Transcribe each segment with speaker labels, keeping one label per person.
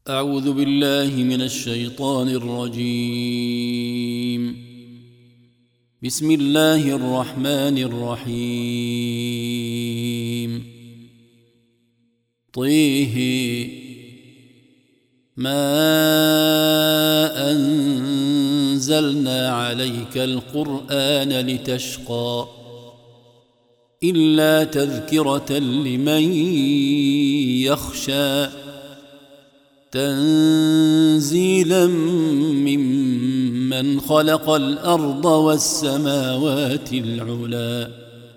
Speaker 1: أعوذ بالله من الشيطان الرجيم. بسم الله الرحمن الرحيم. طه ما أنزلنا عليك القرآن لتشقى إلا تذكرة لمن يخشى تنزيلا ممن خلق الأرض والسماوات العلى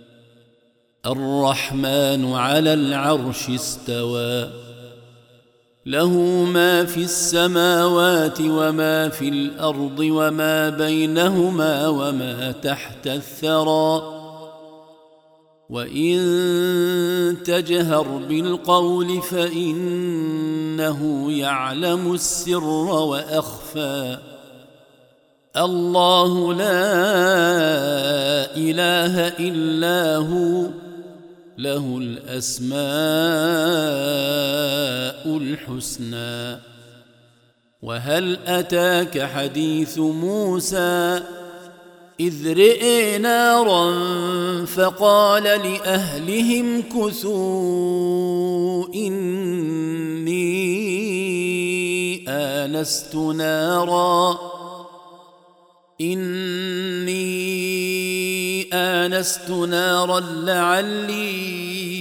Speaker 1: الرحمن على العرش استوى له ما في السماوات وما في الأرض وما بينهما وما تحت الثرى وإن تجهر بالقول فإنه يعلم السر وأخفى الله لا إله إلا هو له الأسماء الحسنى. وهل أتاك حديث موسى إذ رئي نارا فقال لأهلهم كثوا إني آنست نارا لعلي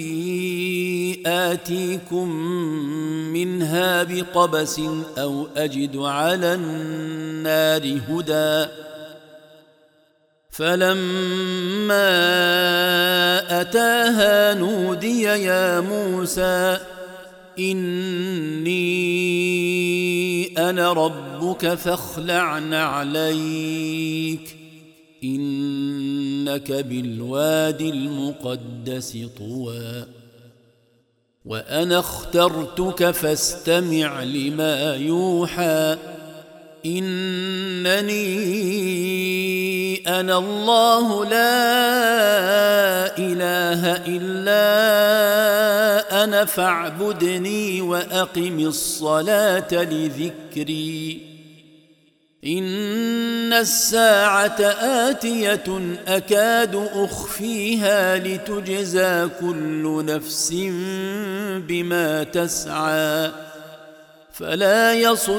Speaker 1: آتيكم منها بقبس أو أجد على النار هدى فلما أتاها نودي يا موسى إني أنا ربك فاخلع نعليك إنك بالوادي المقدس طوى وأنا اخترتك فاستمع لما يوحى إنني أنا الله لا إله إلا أنا فاعبدني وأقم الصلاة لذكري إن الساعة آتية أكاد أخفيها لتجزى كل نفس بما تسعى فلا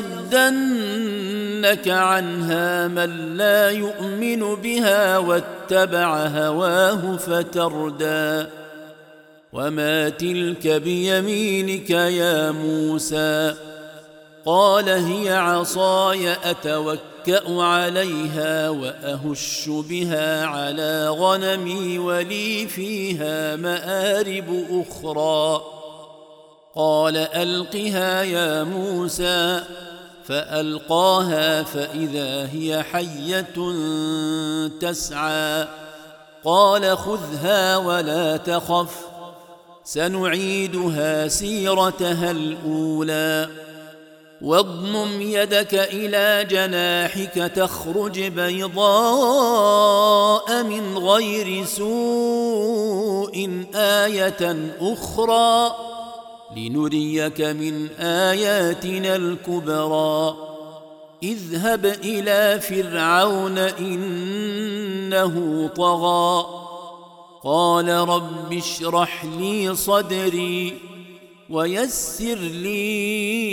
Speaker 1: يصدنك عنها من لا يؤمن بها واتبع هواه فتردى وما تلك بيمينك يا موسى قال هي عصاي أتوكأ عليها وأهش بها على غنمي ولي فيها مآرب أخرى قال ألقها يا موسى فألقاها فإذا هي حية تسعى قال خذها ولا تخف سنعيدها سيرتها الأولى واضمم يدك إلى جناحك تخرج بيضاء من غير سوء آية أخرى لنريك من آياتنا الكبرى اذهب إلى فرعون إنه طغى قال رب اشرح لي صدري ويسر لي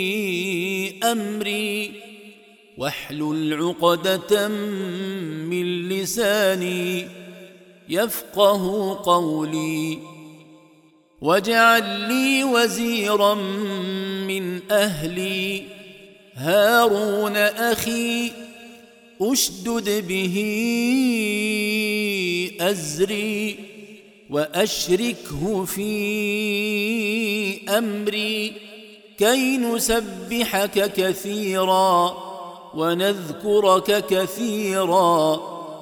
Speaker 1: أمري واحلل عقدة من لساني يفقه قولي واجعل لي وزيرا من أهلي هارون أخي أشدد به أزري وأشركه في أمري كي نسبحك كثيرا ونذكرك كثيرا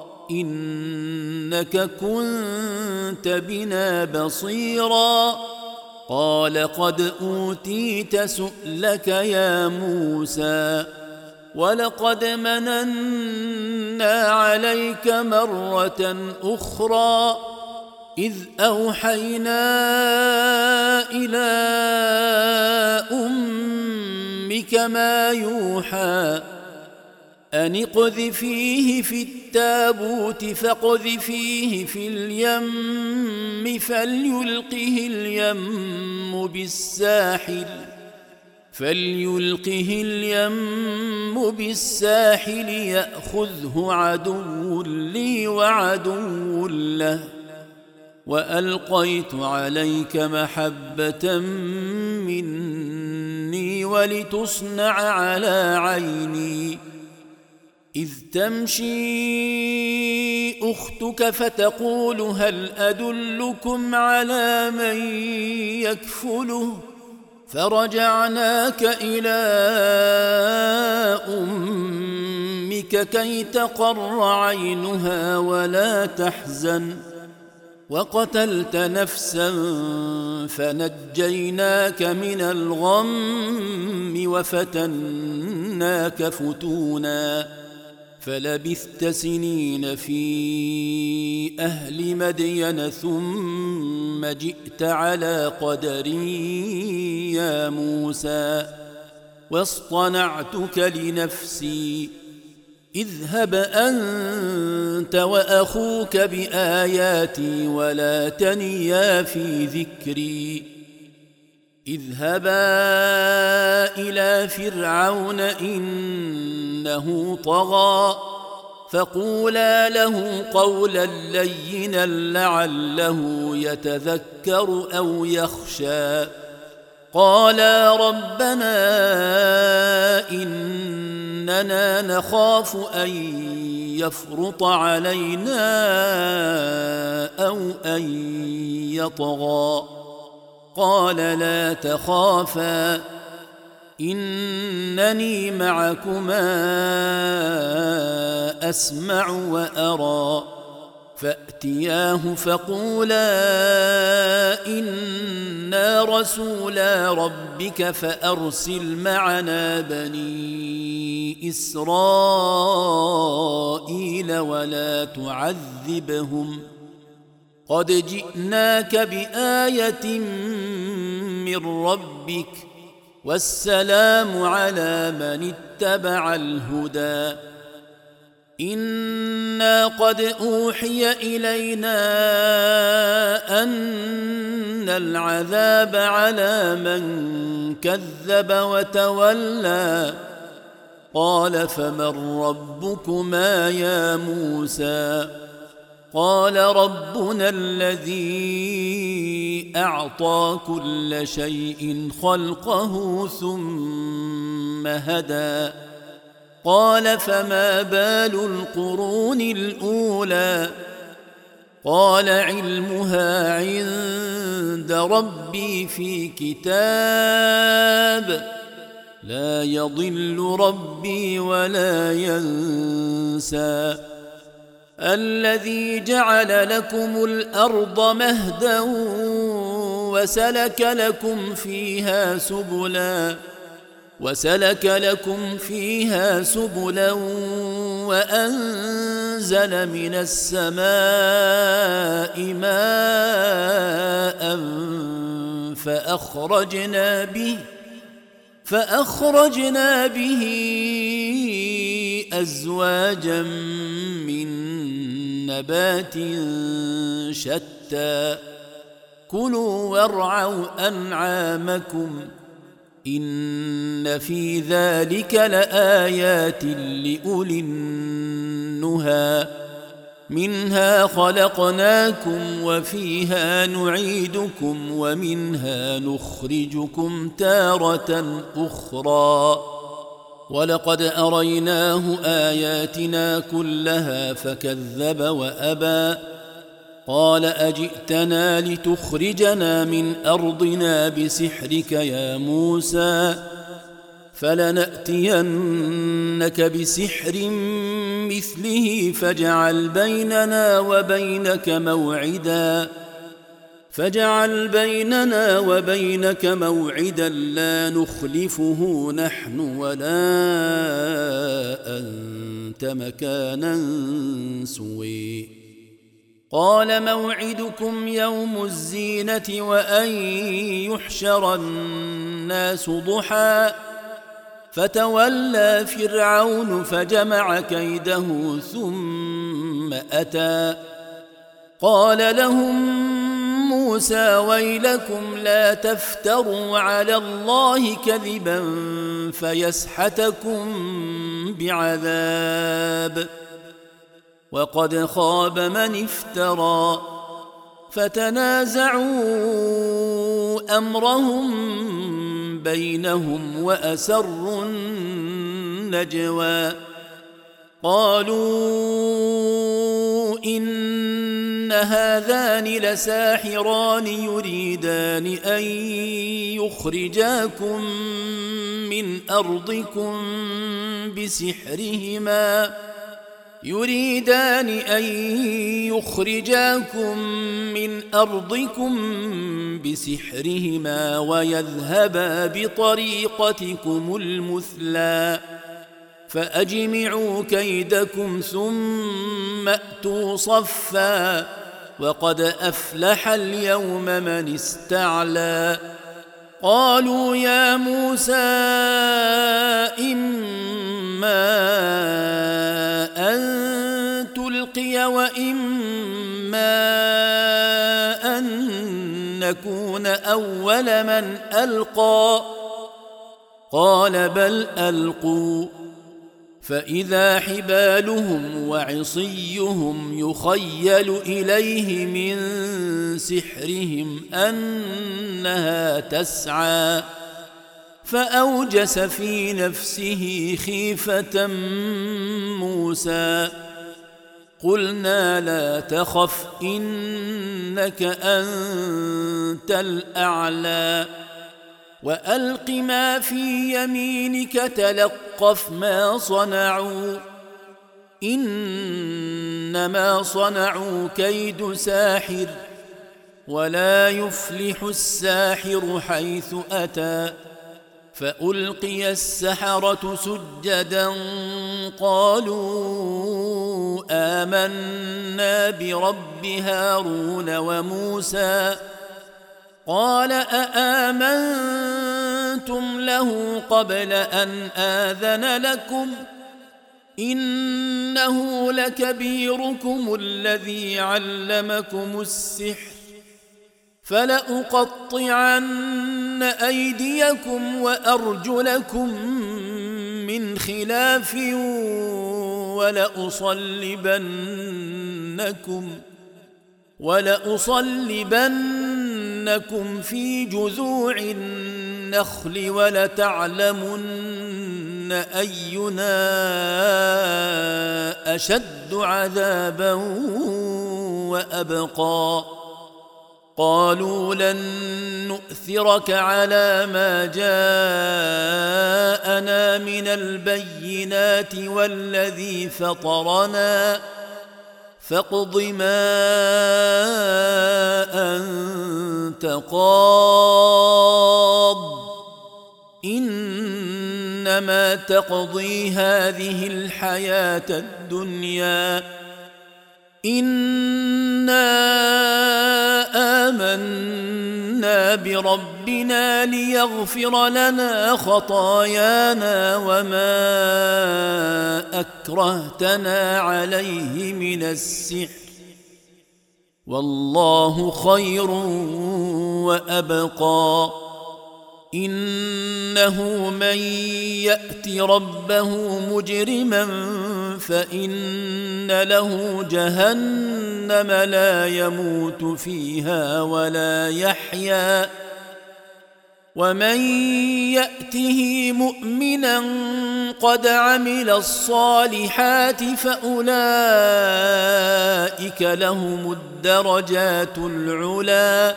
Speaker 1: إنك كنت بنا بصيرا قال قد أوتيت سؤلك يا موسى ولقد مننا عليك مرة أخرى إذ أوحينا إلى أمك ما يوحى أن اقذفيه في التابوت فاقذفيه في اليم فليلقه اليم بالساحل يأخذه عدو لي وعدو له وألقيت عليك محبة مني ولتصنع على عيني إذ تمشي أختك فتقول هل أدلكم على من يكفله فرجعناك إلى أمك كي تقر عينها ولا تحزن وقتلت نفسا فنجيناك من الغم وفتناك فتونا فلبثت سنين في أهل مدين ثم جئت على قدري يا موسى واصطنعتك لنفسي اذهب أنت وأخوك بآياتي ولا تنيا في ذكري اذهبا إلى فرعون إنه طغى فقولا له قولا لينا لعله يتذكر أو يخشى قالا ربنا إننا نخاف أن يفرط علينا أو أن يطغى قال لا تخافا إنني معكما أسمع وأرى فأتياه فقولا إنا رسولا ربك فأرسل معنا بني إسرائيل ولا تعذبهم قد جئناك بآية من ربك والسلام على من اتبع الهدى إنا قد أوحي إلينا أن العذاب على من كذب وتولى قال فمن ربكما يا موسى قال ربنا الذي أعطى كل شيء خلقه ثم هدى قال فما بال القرون الأولى قال علمها عند ربي في كتاب لا يضل ربي ولا ينسى الذي جعل لكم الأرض مهدا وسلك لكم فيها سبلا وأنزل من السماء ماء فأخرجنا به أزواجا من نبات شتى كلوا وارعوا أنعامكم إن في ذلك لآيات لأولي النهى منها خلقناكم وفيها نعيدكم ومنها نخرجكم تارة أخرى ولقد أريناه آياتنا كلها فكذب وأبى قال أجئتنا لتخرجنا من أرضنا بسحرك يا موسى فلنأتينك بسحر مثله فاجعل بيننا وبينك موعدا لا نخلفه نحن ولا أنت مكانا سوي قال موعدكم يوم الزينة وأن يحشر الناس ضحى فتولى فرعون فجمع كيده ثم أتى قال لهم موسى ويلكم لا تفتروا على الله كذبا فيسحتكم بعذاب وقد خاب من افترى فتنازعوا أمرهم بينهم وأسروا النجوى قالوا إن هذان لساحران يريدان أن يخرجاكم من أرضكم بسحرهما ويذهبا بطريقتكم المثلى فأجمعوا كيدكم ثم أتوا صفا وقد أفلح اليوم من استعلى قالوا يا موسى إما أن تلقي وإما أن نكون أول من ألقى قال بل ألقوا فإذا حبالهم وعصيهم يخيل إليه من سحرهم أنها تسعى فأوجس في نفسه خيفة موسى قلنا لا تخف إنك أنت الأعلى وألق ما في يمينك تلقف ما صنعوا إنما صنعوا كيد ساحر ولا يفلح الساحر حيث أتى فألقي السحرة سجدا قالوا آمنا برب هارون وموسى قال أآمنتم له قبل أن آذن لكم إنه لكبيركم الذي علمكم السحر فلأقطعن أيديكم وأرجلكم من خلاف ولأصلبنكم في جذوع النخل ولتعلمن أينا أشد عذابا وأبقى قالوا لن نؤثرك على ما جاءنا من البينات والذي فطرنا فاقض ما أنت قاض إنما تقضي هذه الحياة الدنيا إنا آمنا بربنا ليغفر لنا خطايانا وما أكرهتنا عليه من السحر والله خير وأبقى إنه من يأت ربه مجرما فإن له جهنم لا يموت فيها ولا يحيا ومن يأته مؤمنا قد عمل الصالحات فأولئك لهم الدرجات العلى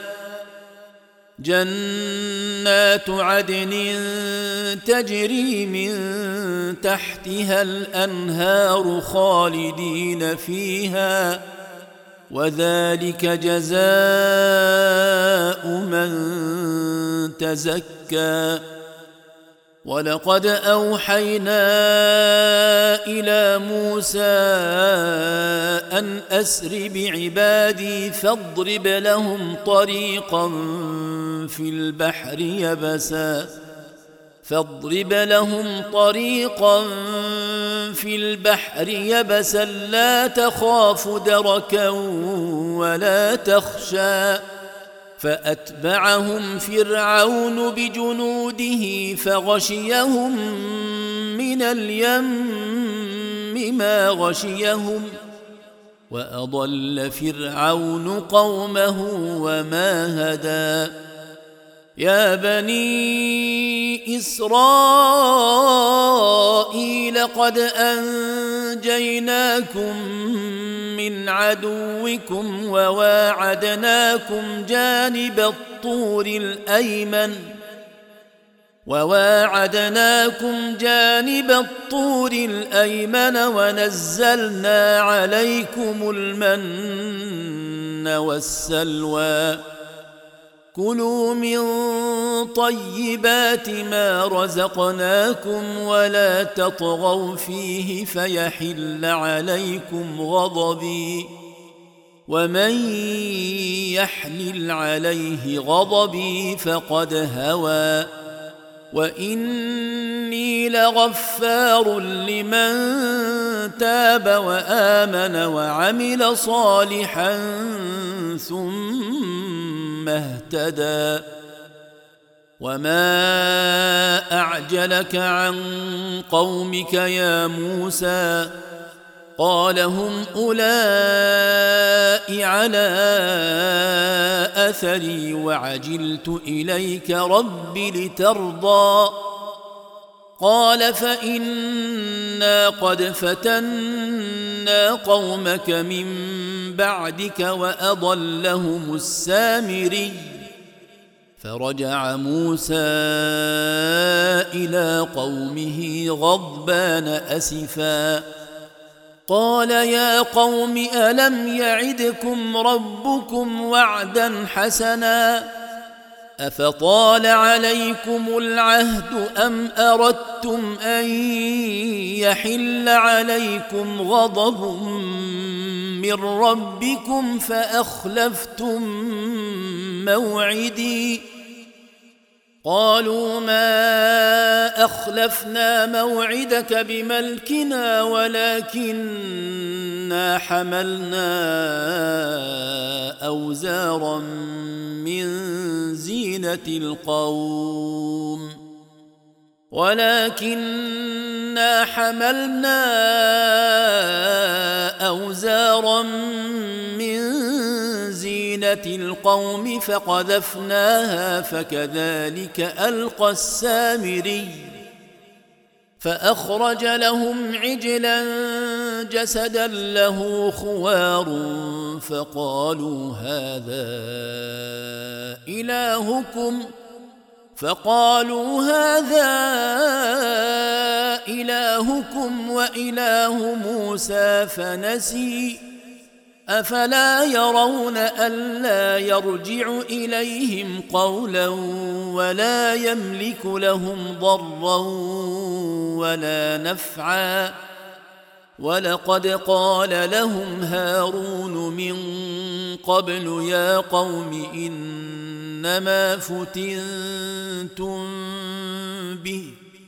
Speaker 1: جنات عدن تجري من تحتها الأنهار خالدين فيها وذلك جزاء من تزكى ولقد أوحينا إلى موسى أن أسر بعبادي فاضرب لهم طريقا في البحر يبسا فاضرب لهم طريقا في البحر يبسا لا تخاف دركا ولا تخشى فأتبعهم فرعون بجنوده فغشيهم من اليم ما غشيهم وأضل فرعون قومه وما هدى يا بني إسرائيل قد أنجيناكم من عدوكم وواعدناكم جانب الطور الأيمن ونزلنا عليكم المن والسلوى كلوا من طيبات ما رزقناكم ولا تطغوا فيه فيحل عليكم غضبي ومن يحلل عليه غضبي فقد هوى وإني لغفار لمن تاب وآمن وعمل صالحا ثم اهتدى وما أعجلك عن قومك يا موسى قال هم أولئك على أثري وعجلت إليك رب لترضى قال فإنا قد فتنا قومك من بعدك وأضلهم السامري فرجع موسى إلى قومه غضبان أسفا قال يا قوم ألم يعدكم ربكم وعدا حسنا أفطال عليكم العهد أم أردتم أن يحل عليكم غضب من ربكم فأخلفتم موعدي قالوا ما أخلفنا موعدك بملكنا ولكننا حملنا أوزارا من زينة القوم فقذفناها فكذلك ألقى السامري فأخرج لهم عجلا جسدا له خوار فقالوا هذا إلهكم وإله موسى فنسي أفلا يرون ألا يرجع إليهم قولا ولا يملك لهم ضرا ولا نفعا ولقد قال لهم هارون من قبل يا قوم إنما فتنتم به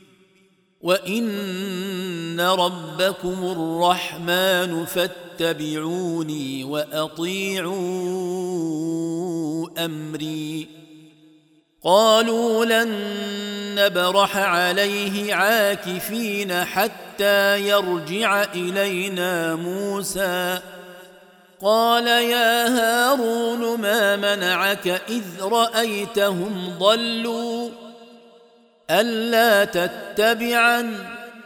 Speaker 1: وإن ربكم الرحمن فاتبعوني وأطيعوا أمري قالوا لن نبرح عليه عاكفين حتى يرجع إلينا موسى قال يا هارون ما منعك إذ رأيتهم ضلوا ألا تتبعن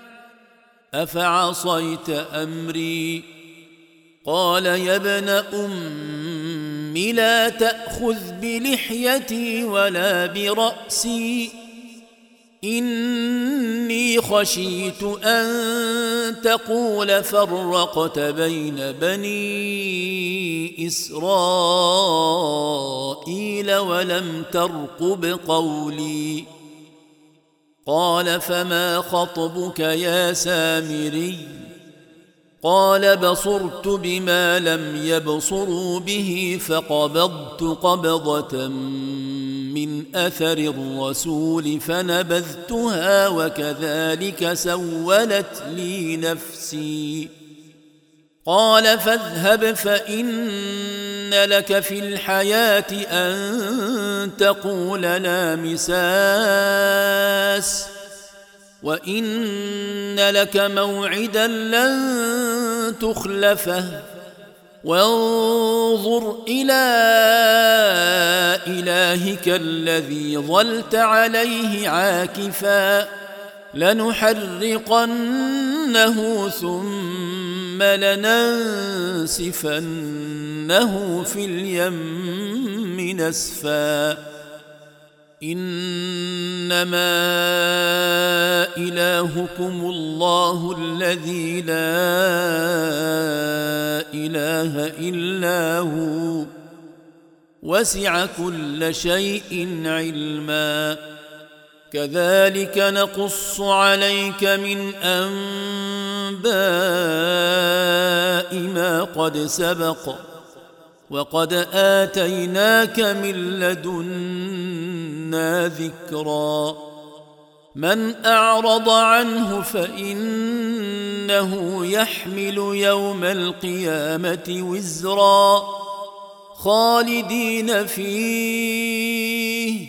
Speaker 1: أفعصيت أمري قال يا ابن أم لا تأخذ بلحيتي ولا برأسي إني خشيت أن تقول فرقت بين بني إسرائيل ولم ترقب قولي قال فما خطبك يا سامري قال بصرت بما لم يبصروا به فقبضت قبضة من أثر الرسول فنبذتها وكذلك سولت لي نفسي. قال فاذهب فإن لك في الحياة أن تقول لا مساس وإن لك موعدا لن تخلفه وانظر إلى إلهك الذي ظلت عليه عاكفا لنحرقنه ثم لننسفنه في اليم نسفا. إنما إلهكم الله الذي لا إله إلا هو وسع كل شيء علما. كذلك نقص عليك من أنباء ما قد سبق وقد آتيناك من لدنا ذكرا. من أعرض عنه فإنه يحمل يوم القيامة وزرا خالدين فيه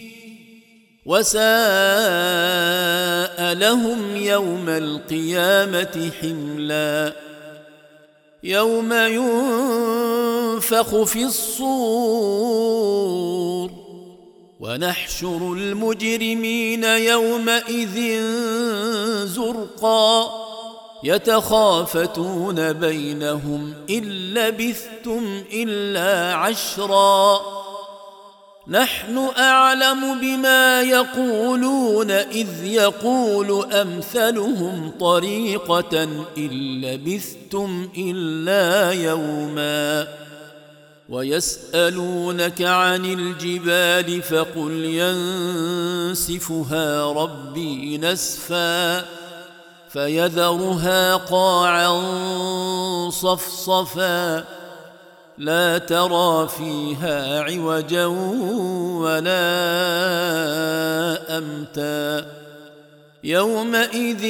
Speaker 1: وساء لهم يوم القيامة حملا. يوم ينفخ في الصور ونحشر المجرمين يومئذ زرقا يتخافتون بينهم إن لبثتم إلا عشرا. نحن أعلم بما يقولون إذ يقول أمثلهم طريقة إن لبثتم إلا يوما. ويسألونك عن الجبال فقل ينسفها ربي نسفا فيذرها قاعا صفصفا لا ترى فيها عوجا ولا أمتا. يومئذ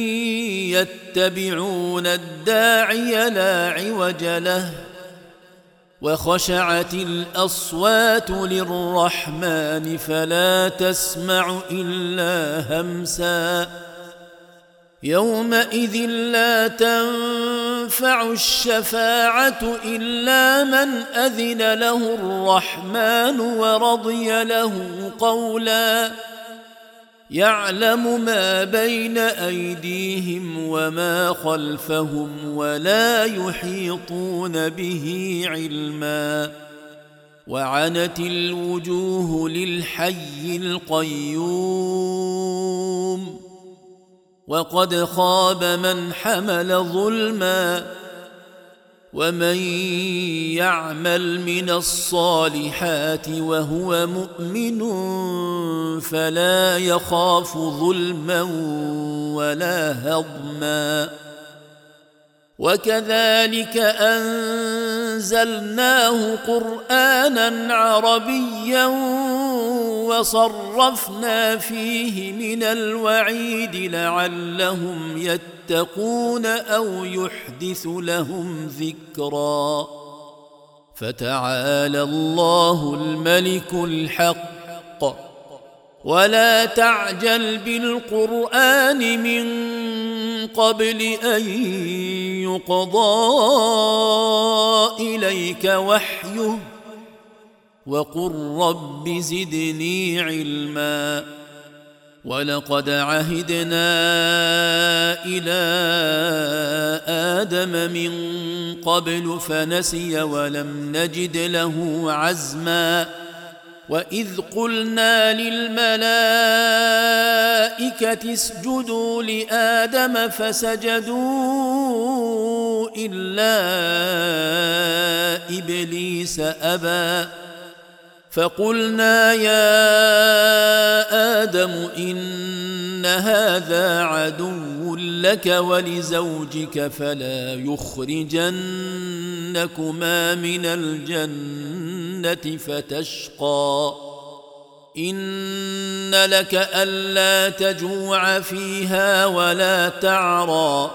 Speaker 1: يتبعون الداعي لا عوج له وخشعت الأصوات للرحمن فلا تسمع إلا همسا. يومئذ لا تنفع الشفاعة إلا من أذن له الرحمن ورضي له قولا. يعلم ما بين أيديهم وما خلفهم ولا يحيطون به علما. وعنت الوجوه للحي القيوم وقد خاب من حمل ظلما. ومن يعمل من الصالحات وهو مؤمن فلا يخاف ظلما ولا هضما. وكذلك أنزلناه قرآنا عربيا وصرفنا فيه من الوعيد لعلهم يتقون أو يحدث لهم ذكرا. فتعالى الله الملك الحق ولا تعجل بالقرآن من قبل أن يقضى إليك وحيه وقل رب زدني علما. ولقد عهدنا إلى آدم من قبل فنسي ولم نجد له عزما. وإذ قلنا للملائكة اسجدوا لآدم فسجدوا إلا إبليس أبى. فقلنا يا آدم إن هذا عدو لك ولزوجك فلا يخرجنكما من الجنة فتشقى. إن لك ألا تجوع فيها ولا تعرى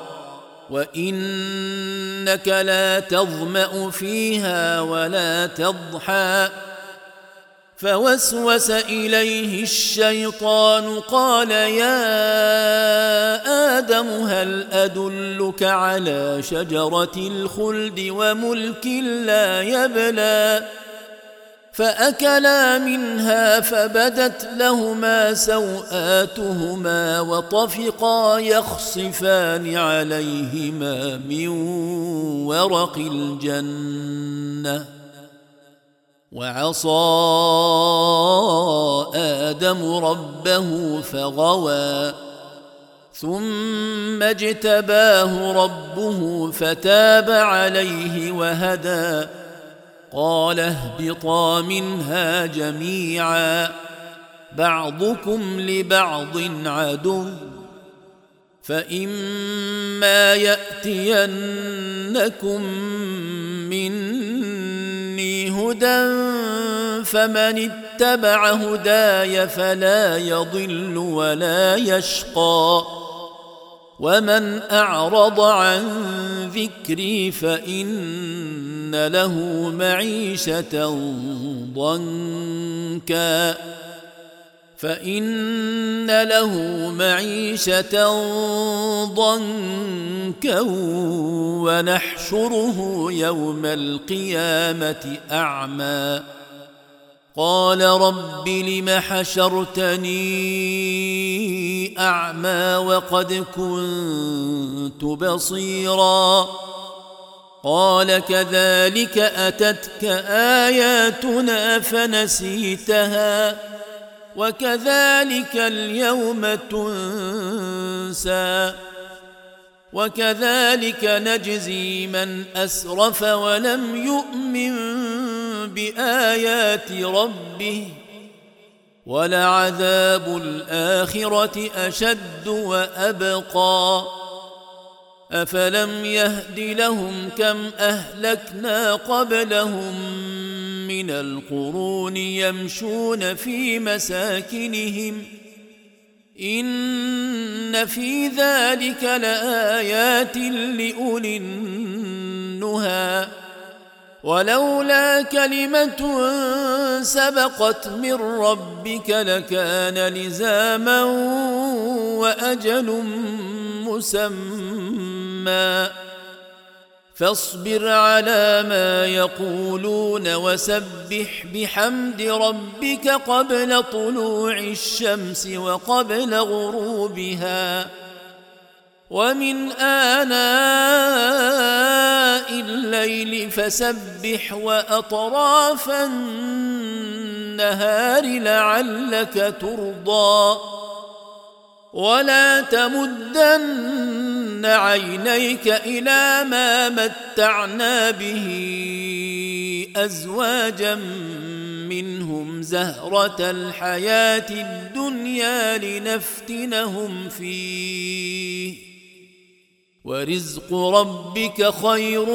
Speaker 1: وإنك لا تظمأ فيها ولا تضحى فوسوس إليه الشيطان قال يا آدم هل أدلك على شجرة الخلد وملك لا يبلى فأكلا منها فبدت لهما سوآتهما وطفقا يخصفان عليهما من ورق الجنة وعصى آدم ربه فغوى ثم اجتباه ربه فتاب عليه وهدى قال اهبطا منها جميعا بعضكم لبعض عدو فإما يأتينكم مني هدى فمن اتبع هداي فلا يضل ولا يشقى ومن أعرض عن ذكري فإن له معيشة ضنكا ونحشره يوم القيامة أعمى قال رب لم حشرتني أعمى وقد كنت بصيرا قال كذلك أتتك آياتنا فنسيتها وكذلك اليوم تنسى وكذلك نجزي من أسرف ولم يؤمن بآيات ربه ولعذاب الآخرة أشد وأبقى أفلم يهد لهم كم أهلكنا قبلهم من القرون يمشون في مساكنهم إن في ذلك لآيات لأولي النهى ولولا كلمة سبقت من ربك لكان لزاما وأجل مسمى فاصبر على ما يقولون وسبح بحمد ربك قبل طلوع الشمس وقبل غروبها ومن آناء الليل فسبح وأطراف النهار لعلك ترضى ولا تمدن عينيك إلى ما متعنا به أزواجا منهم زهرة الحياة الدنيا لنفتنهم فيه ورزق ربك خير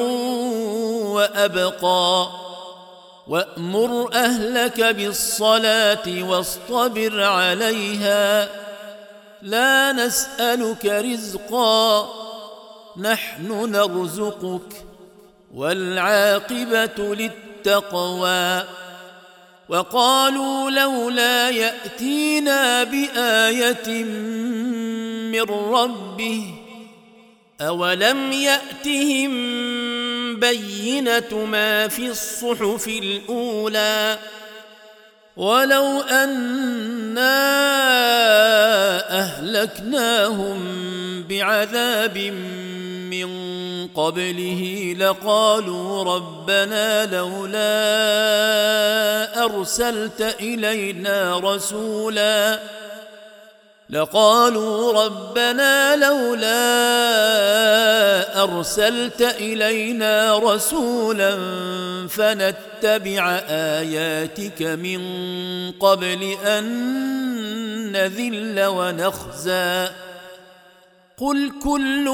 Speaker 1: وأبقى وأمر أهلك بالصلاة واصطبر عليها لا نسألك رزقا نحن نرزقك والعاقبة للتقوى وقالوا لولا يأتينا بآية من ربه أولم يأتهم بينة ما في الصحف الأولى ولو أنا أهلكناهم بعذاب من قبله لقالوا ربنا لولا أرسلت إلينا رسولا فنتبع آياتك من قبل أن نذل ونخزى قل كل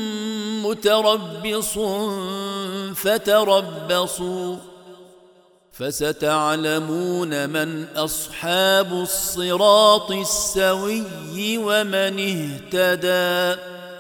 Speaker 1: متربص فتربصوا فستعلمون من أصحاب الصراط السوي ومن اهتدى.